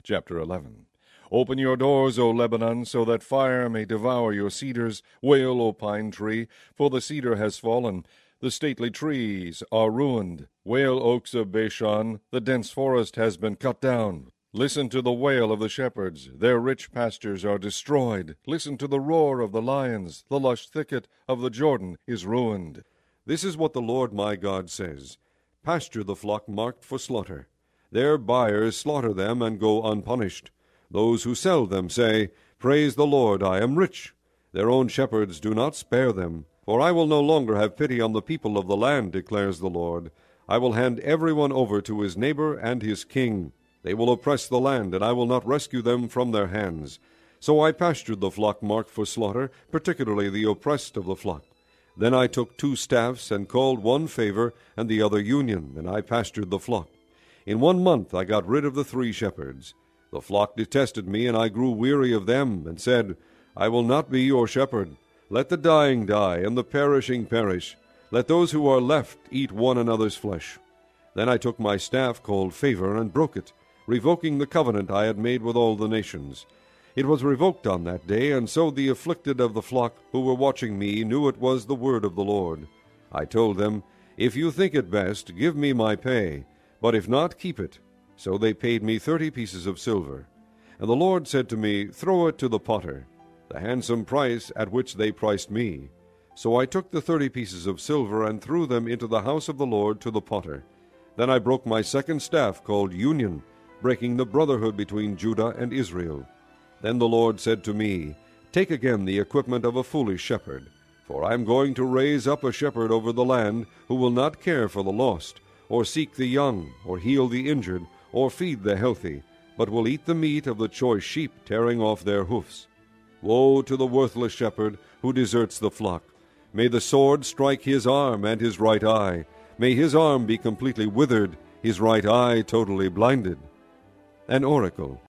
Chapter 11. Open your doors, O Lebanon, so that fire may devour your cedars. Wail, O pine tree, for the cedar has fallen. The stately trees are ruined. Wail, oaks of Bashan, the dense forest has been cut down. Listen to the wail of the shepherds. Their rich pastures are destroyed. Listen to the roar of the lions. The lush thicket of the Jordan is ruined. This is what the Lord my God says. Pasture the flock marked for slaughter. Their buyers slaughter them and go unpunished. Those who sell them say, Praise the Lord, I am rich. Their own shepherds do not spare them. For I will no longer have pity on the people of the land, declares the Lord. I will hand everyone over to his neighbor and his king. They will oppress the land, and I will not rescue them from their hands. So I pastured the flock marked for slaughter, particularly the oppressed of the flock. Then I took 2 staffs, and called one Favor and the other Union, and I pastured the flock. In 1 month I got rid of the 3 shepherds. The flock detested me, and I grew weary of them, and said, I will not be your shepherd. Let the dying die, and the perishing perish. Let those who are left eat one another's flesh. Then I took my staff called Favor, and broke it, revoking the covenant I had made with all the nations. It was revoked on that day, and so the afflicted of the flock who were watching me knew it was the word of the Lord. I told them, If you think it best, give me my pay, but if not, keep it. So they paid me 30 pieces of silver. And the Lord said to me, Throw it to the potter, the handsome price at which they priced me. So I took the 30 pieces of silver and threw them into the house of the Lord to the potter. Then I broke my second staff called Union, breaking the brotherhood between Judah and Israel. Then the Lord said to me, Take again the equipment of a foolish shepherd, for I am going to raise up a shepherd over the land who will not care for the lost, or seek the young, or heal the injured, or feed the healthy, but will eat the meat of the choice sheep, tearing off their hoofs. Woe to the worthless shepherd who deserts the flock. May the sword strike his arm and his right eye. May his arm be completely withered, his right eye totally blinded. An oracle.